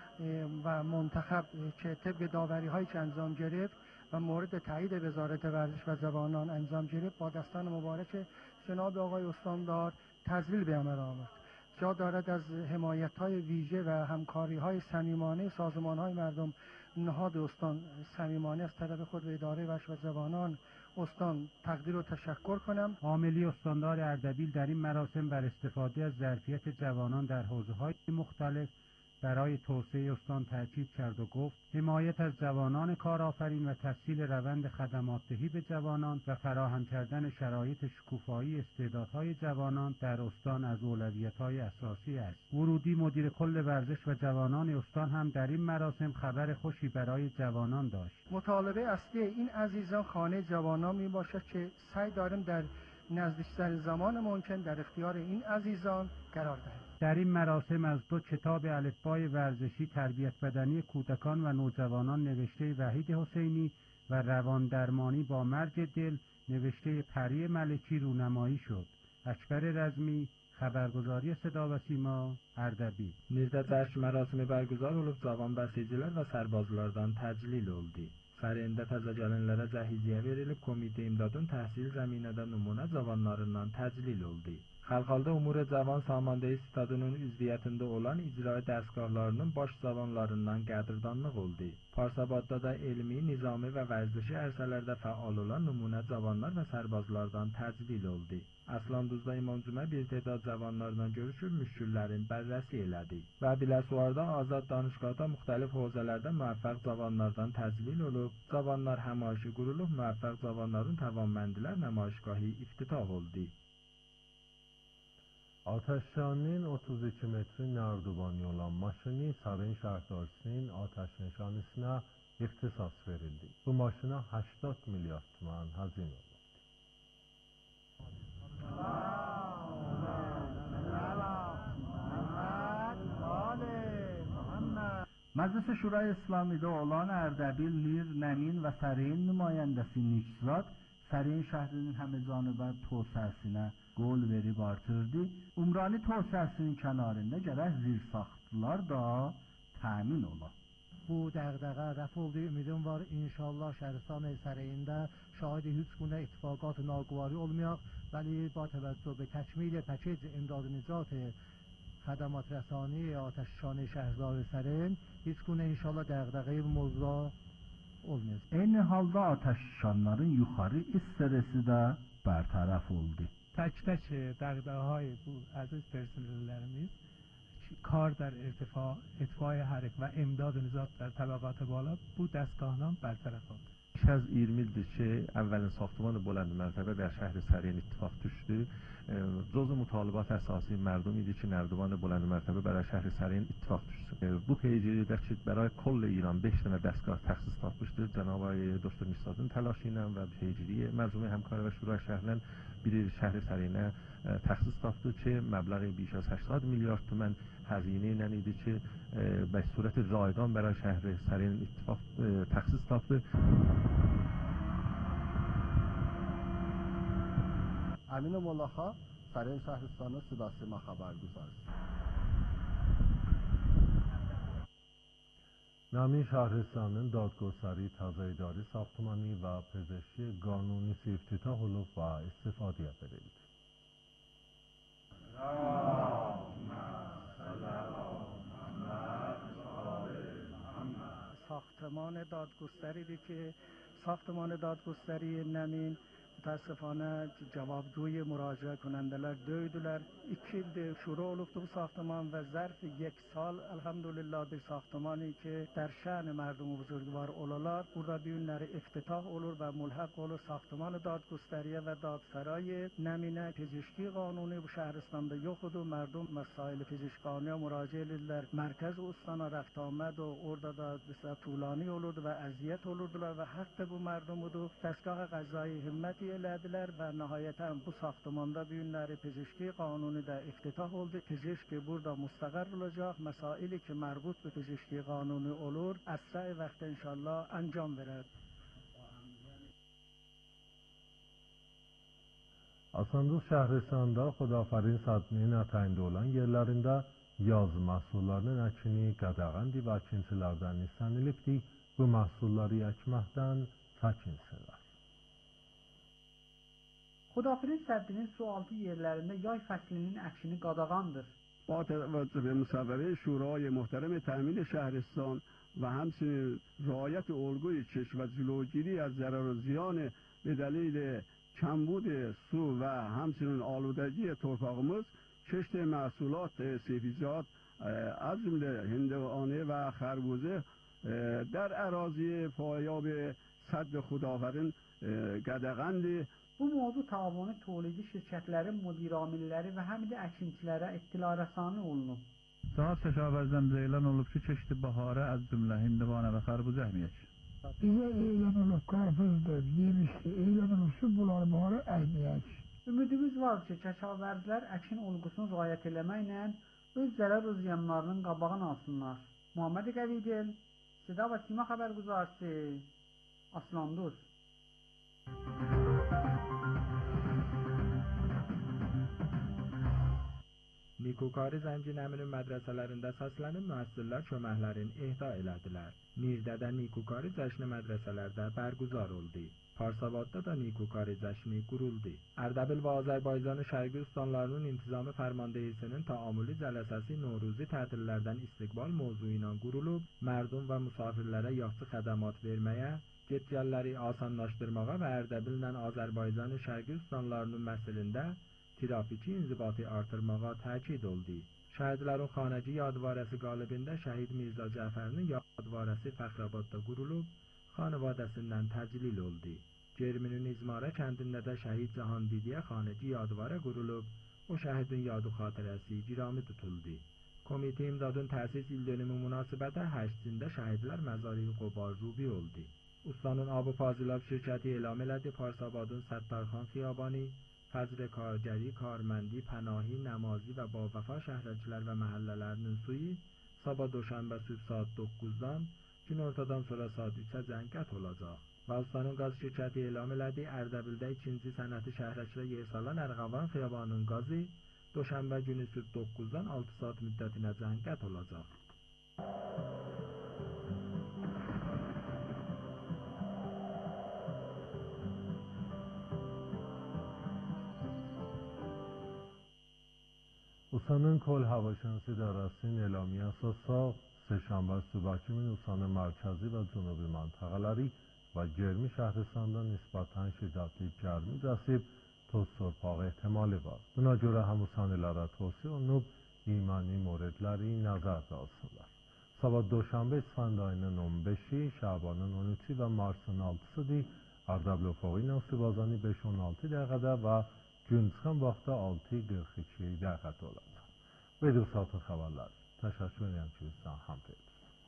و منتخب که طبق داوری‌هایی که انجام گرفت و مورد تایید وزارت ورزش و جوانان انجام گرفت با دستان مبارک جناب آقای استاندار تذلیل به عمل آمد. جا دارد از حمایت‌های ویژه و همکاری‌های صمیمانه سازمان‌های مردم نهاد استان صمیمانه از طرف خود و اداره ورزش و جوانان استان تقدیر و تشکر کنم. عاملی استاندار اردبیل در این مراسم بر استفاده از ظرفیت جوانان در حوزه‌های مختلف برای توسعه استان تاکید کرد و گفت حمایت از جوانان کارآفرین و تسهیل روند خدمات‌دهی به جوانان و فراهم کردن شرایط شکوفایی استعدادهای جوانان در استان از اولویت‌های اساسی است. ورودی مدیر کل ورزش و جوانان استان هم در این مراسم خبر خوشی برای جوانان داشت. مطالبه اصلی این عزیزان خانه جوانان می باشد که سعی داریم در نزدیکترین زمان ممکن در اختیار این عزیزان قرار دهیم. در این مراسم از 2 کتاب الفبای ورزشی تربیت بدنی کودکان و نوجوانان نوشته وحید حسینی و روان درمانی با مرج دل نوشته پری ملکی رونمایی شد. اکبر رزمی، خبرگزاری صدا و سیما، Ərdəbil. Nizdə cəşn mərasimi bərgüzar olub cavan bəsicilər və sərbazlardan təclil oldu. Fərində təzə gələnlərə cəhiziyyə verilib, komitə imdadın təhsil zəminədə nümunə cavanlarından təclil oldu. Xalqalda Umur Cavan Samandeyi Stadının üzviyyətində olan icra dərsgahlarının baş cavanlarından qədrdanlıq oldu. Parsabadda da elmi, nizami və vərdişi ərsələrdə fəal olan nümunə cavanlar və sərbazlardan təclil oldu. Aslanduzda İmamcümə bir tədat cavanlarla görüşüb müşküllərin bərrəsi elədi. Və Biləsuarda Azad Danışqahda müxtəlif hövzələrdə müvəffəq cavanlardan təclil olub, cavanlar həmayişi qurulub, müvəffəq cavanların təvanməndilər nəmayişgahı iftitah oldu. Ateşyanın 32 metri nardubani olan maşını Sarayın şəhərdarsının ateş nişanısına ixtisas verildi. Bu maşına 80 milyar tüman hazin oldu. مجلس شورای اسلامی'de olan Ərdəbil, Lir, Nəmin və Səreyin nümayəndəsi Niksrat Səreyin şəhrinin həməcani və توسعəsine qol verib artırdı. Umrani توسعəsinin kənarında gərək zirsaxtlar da təmin ola. Bu دغدغه رفع oldu. Ümidim var inşallah Şəhristan Səreyində şahid heç gune اتفاقات ناگواری olmayaq. ولی با توجه به تکمیل پکیج امداد نجات خدمات رسانی آتش‌نشانی شهردار سرین هیچ گونه inşallah دغدغه موضوع olmayacaq. Eyni halda ateşşanların yuxarı stresi də bərtərəf oldu. Tək-tək dəğdəğəyi bu əziz personellərimiz کار در ارتفاع حرک و امداد نجات در طبقات بالا بود دستگاهان برطرف oldu. بیش از 20 میلdir که اولین ساختمان بلند مرتبه در شهر سرین اتفاق düştü. جزء مطالبات اساسی مردم idi که نردبان بلند مرتبه برای شهر سرین اتفاق düşsün. Bu پیگیری ki برای کل ایران 5 dənə دستگاه تخصیص tapmışdır. Cənab آقای دکتر میرزادın təlaşı ilə və پیگیری مجموعه همکاری و شورای شهرinin bir şəhər sərinə təxsis tapdı ki, məbləği بیش از 80 milyard tümən həzinə ilə idi ki, به صورت رایگان برای شهر سرین اتفاق تخصیص tapdı. امین ملاخا سرین شهرستان صدا سیما خبرگزار. نامی شهرستانın دادگستری تازه‌داری ساختمانی و پزشکی قانونی افتتاح olub و استفاده verildi. ساختمان دادگستری دی که ساختمان دادگستری نمین متاسفانه جوابگوی مراجعه کنندلر دویدولر 2 ildir شروع olubdu bu ساختمان و ظرف 1 سال elhamdülillah bir ساختمانی که در شأن مردم بزرگوار olalar burada düğünleri افتتاح olur ve mulhaq olur ساختمان دادگستری و دادسرای نمینه پزشکی قانونی bu şehristanda yok idi. Merdum مسائل پزشکانه müracaat ediler. Merkez ustana reft آمد و orada da mesela طولانی olurdu ve eziyet olurdular ve hatta bu merdumu destgah قضایی himmeti elediler ve nihayeten bu ساختمanda düğünleri پزشکی قانونی de افتتاح oldu. Pezişki burada müstakar olacak. Mesaili ki merbut به پزشکی قانونی olur. اسرع وقت inşallah انجام verir. Asanduz şəhəristanda Xudafarin Sadniyin ətəyində olan yerlərində yaz məhsullarının əkini qadağandır və əkinçilərdən istənilibdir bu məhsulları əkməkdən çəkinsinlər. Xudafirin Səddinin sualtı yerlərində yay fəslinin əkini qadağandır. با توجه به مصوبه شورای محترم تأمین شهرستان و همچنین رعایت الگوی کشت و جلوگیری از ضرر و زیان به دلیل کمبود سو و همچنین آلودگی torpağımız کشت محصولات سبزیجات از جمله هندوانه و خربوزه در اراضی پایاب سد خداوند قدغند. Bu mövzu tavanı tolidi şirkətlərin müdir amilləri və həm də əkinçilərə ittilarəsanı olunub. Sahib Kəşavərzdən bizə elan olub ki, keçdi baharı az cümlə hindivana və xarbuza əhmiyyət. Bizə elan olub qarpızdır, yemişdir, elan olub ki, bunları baharı əhmiyyət. Ümidimiz var ki, Kəşavərzlər əkin olğusunu riayət eləməklə öz zərər və ziyanlarının qabağını alsınlar. Muhammed Qəvidel, Seda və Sima xəbərguzarçısı, Aslanduz. Nikukari Zəngin əminin mədrəsələrində səslənib müəssirlər çöməklərin ehda elədilər. Nirdədə Nikukari cəşni mədrəsələrdə bərguzar oldu. Parsavadda da Nikukari cəşni quruldu. Ərdəbil və Azərbaycanın şərqi ustanlarının intizamı fərmandehisinin taamülü cələsəsi Noruzi tətillərdən istiqbal mövzu ilə qurulub, mərdum və musafirlərə yaxşı xədəmat verməyə, get-gəlləri asanlaşdırmağa və Ərdəbillə Azərbaycanın şərqi ustanlarının məhsilində trafiki inzibatı artırmağa təkid oldu. Şəhidlərin xanəci yadvarəsi qalibində Şəhid Mirza Cəfərinin yadvarəsi Fəxrabadda qurulub, xanvadəsindən təclil oldu. Germinin İzmarə kəndində də Şəhid Cahan Didiyə xanəci yadvarə qurulub, o şəhidin yadı xatirəsi girami tutuldu. Komitə İmdadın təsis ildönümü münasibədə 8-cində şəhidlər məzarı Qobar Rubi oldu. Ustanın Abu Fazilov şirkəti elam elədi Parsabadın Səttarxan xiyabani, Fəzr Kargəri, Karməndi, Pənahi, Nəmazi və Bavəfa şəhərcilər və məhəllələrinin suyu sabah Doşənbə sübh saat 9-dan, günortadan sonra saat 3-ə zəngət olacaq. Və ustanın qaz şirkəti elam elədi Ərdəbildə 2-ci sənəti şəhərçilə yer salan Ərğavan xiyabanının qazı Doşənbə günü sübh 9-dan 6 saat müddətinə zəngət olacaq. Ustanın Kol Havaşansı İdarəsinin elamiyyə əsasaq, Seşanbə Suba kimin ustanın mərkəzi və cənubi məntəqələri və Germi şəhristanda nisbətən şiddətli gərmi cəsib toz torpağı ehtimali var. Buna görə həm ustanılara tövsiyə olunub imani moredleri nazarda alsınlar. Sabah Doşanbe İsfand ayının 15'i, Şabanın 13'ü ve Mars'ın 6'sıdır. Ardabil Ufağı ilə Sübazani 5-16 dəqiqədə və gün çıxan vaxtda 6:42 dəqiqədə olacaq. Ve de saatın xəbərləri. Təşəkkür edirəm ki, bizdən hamd edin.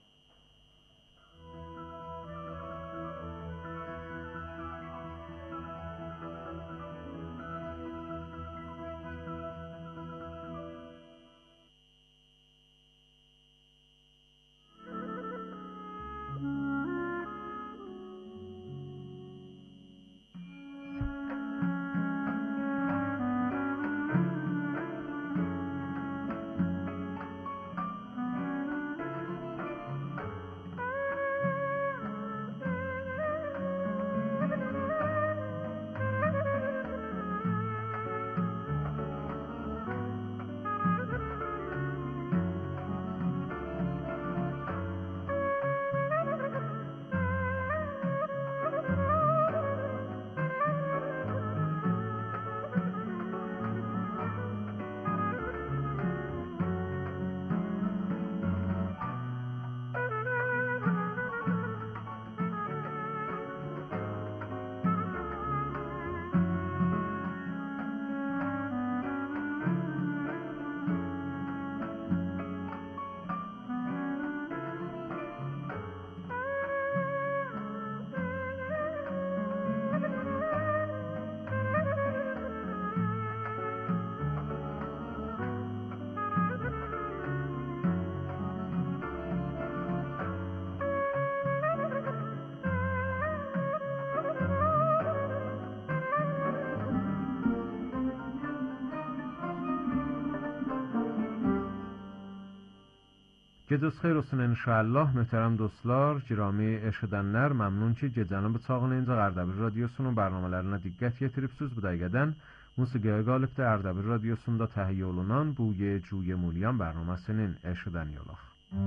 Gecəniz xeyir olsun inşallah möhtərəm dostlar, girami eşidənlər, məmnun ki gecənin bıçağını incə Ərdəbil radiosunun bərnamələrinə diqqət yetiribsiniz. Bu dəqiqədən musiqiyə qalibdə Ərdəbil radiosunda təhiyyə olunan bu Cuye Mulyan bərnaməsinin eşidən yolaq.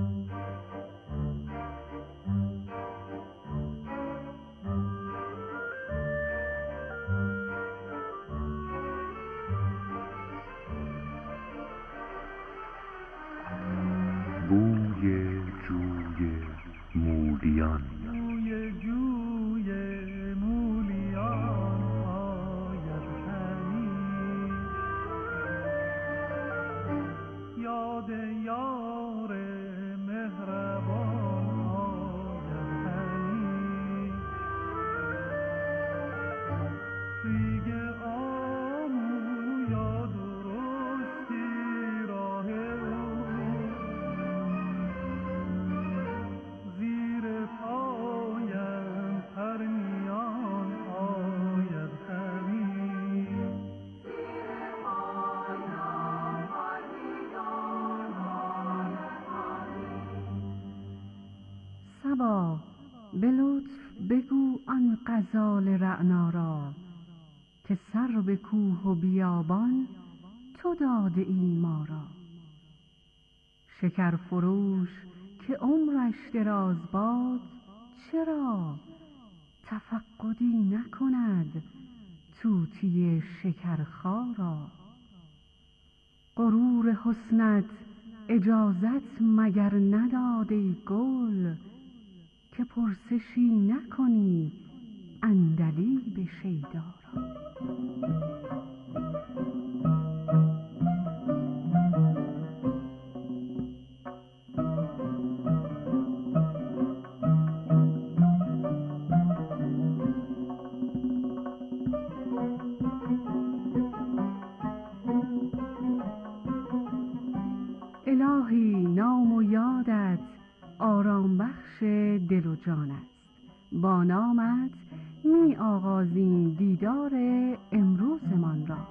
بوی جوی مولیان بوی جوی مولیان آید همی یاد یار مهربان آید همی ریگ آمو یا درستی راه صبا به لطف بگو آن غزال رعنا را که سر به کوه و بیابان تو داده ای ما را. شکر فروش که عمرش دراز باد چرا تفقدی نکند طوطی شکرخارا. غرور حسنت اجازت مگر نداد ای گل که پرسشی نکنی عندلیب شیدا را. الهی نام و یادت آرام بخش دل و جان است. با نامت می آغازیم دیدار امروزمان را.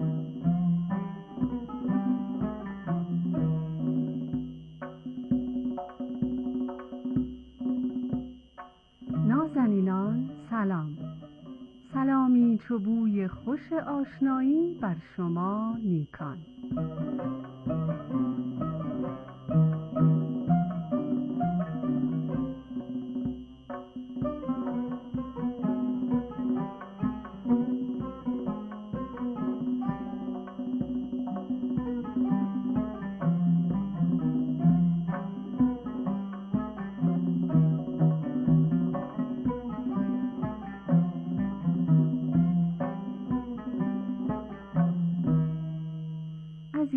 نازنینان سلام. سلامی چو بوی خوش آشنایی بر شما نیکان.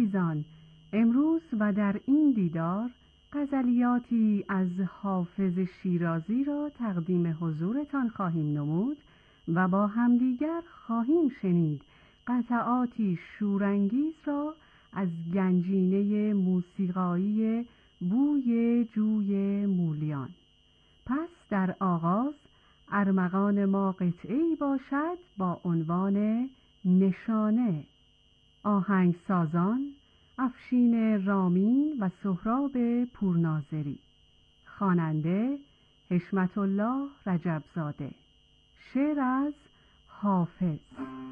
عزیزان، امروز و در این دیدار غزلیاتی از حافظ شیرازی را تقدیم حضورتان خواهیم نمود و با همدیگر خواهیم شنید قطعاتی شورانگیز را از گنجینه موسیقایی بوی جوی مولیان. پس در آغاز ارمغان ما قطعه‌ای باشد با عنوان نشانه. آهنگسازان افشین رامین و سهراب پورناظری. خواننده حشمت الله رجبزاده. شعر از حافظ.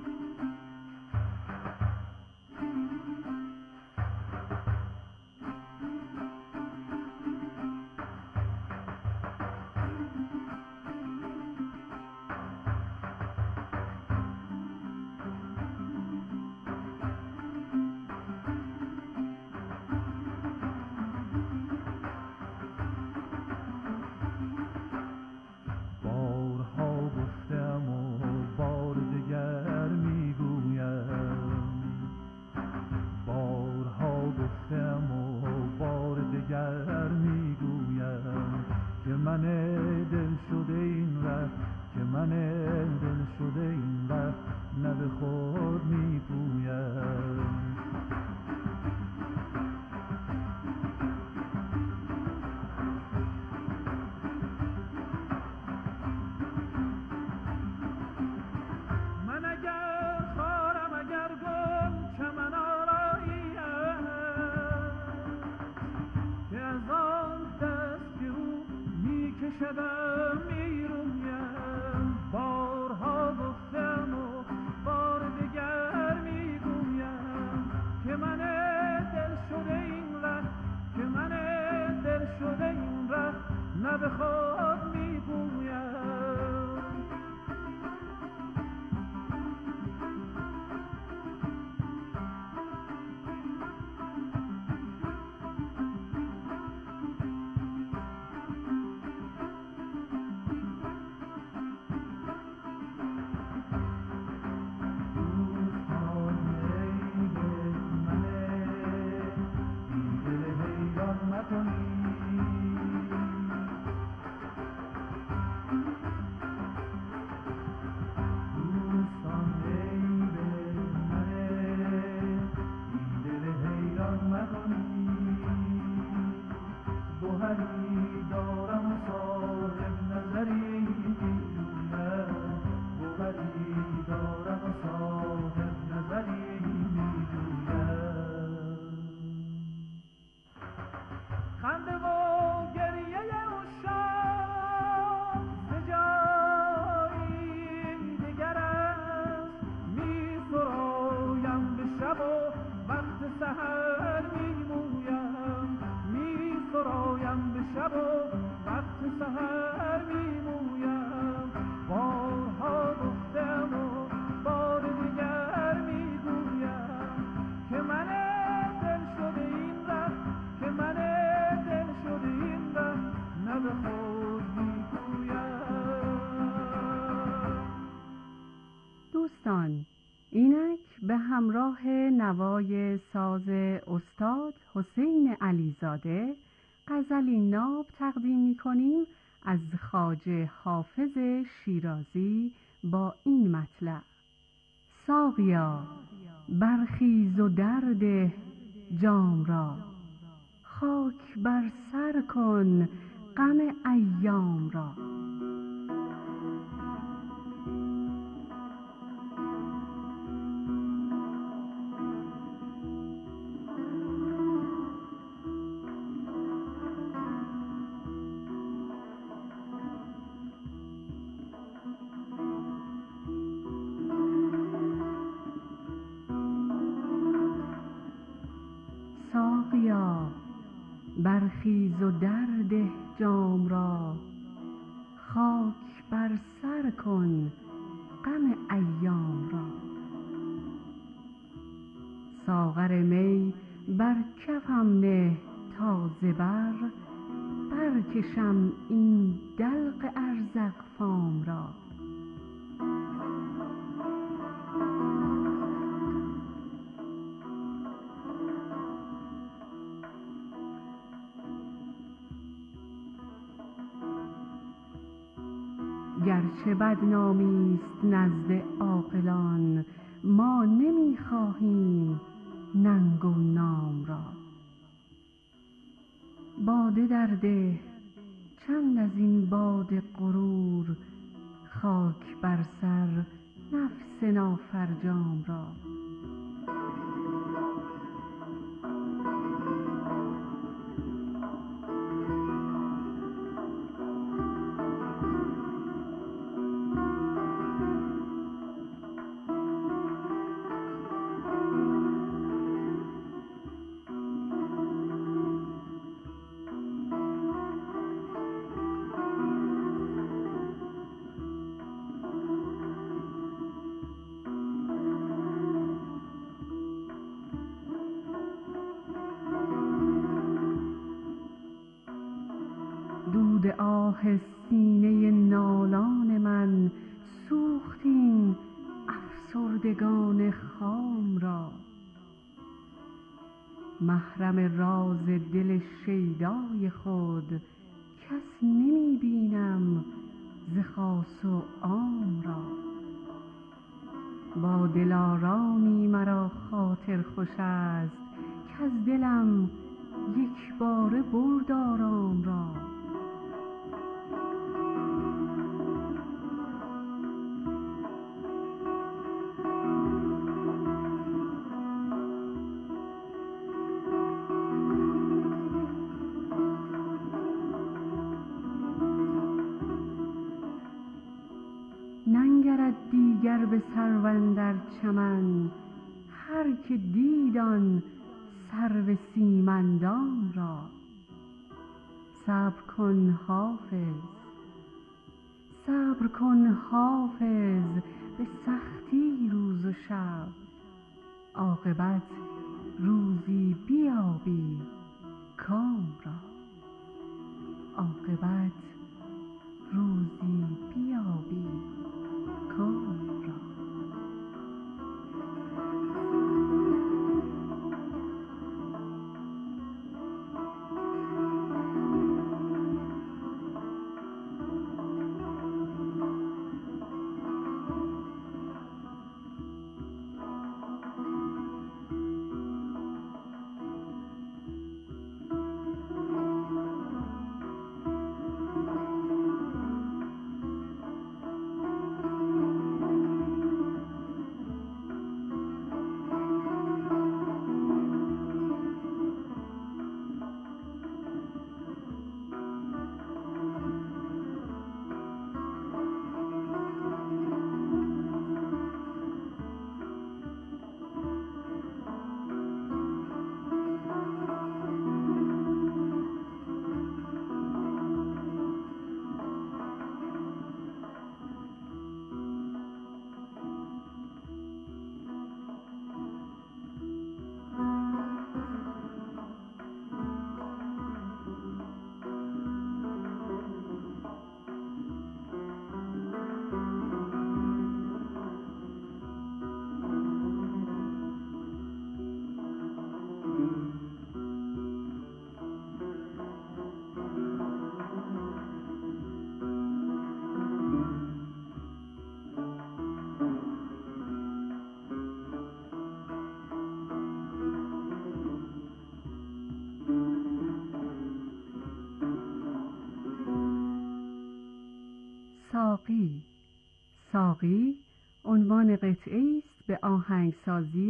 اینک به همراه نوای ساز استاد حسین علیزاده غزلی ناب تقدیم می‌کنیم از خواجه حافظ شیرازی با این مطلع: ساقیا برخیز و درده جام را، خاک بر سر کن غم ایام را. ساقیا برخیز و درده جام را، خاک بر سر کن غم ایام را. ساغر می بر کفم نه تا زبر، برکشم این دلق ارزق فام را. گرچه بدنامی است نزد عاقلان، ما نمی‌خواهیم ننگ و نام را. باده در ده چند از این باد غرور، خاک بر سر نفس نافرجام را. دود آه سینه نالان من سوخت این افسردگان خام را. محرم راز دل شیدای خود کس نمی بینم ز خاص و عام را. با دلارامی مرا خاطر خوش است، کز دلم یک باره برد آرام را. ننگرد دیگر به سرو اندر چمن، هر که دید آن سرو سیمندام را. صبر کن حافظ، صبر کن حافظ، به سختی روز و شب، عاقبت روزی بیابی کام را. عاقبت روزی بیابی کام را. ساقی عنوان قطعه است به آهنگسازی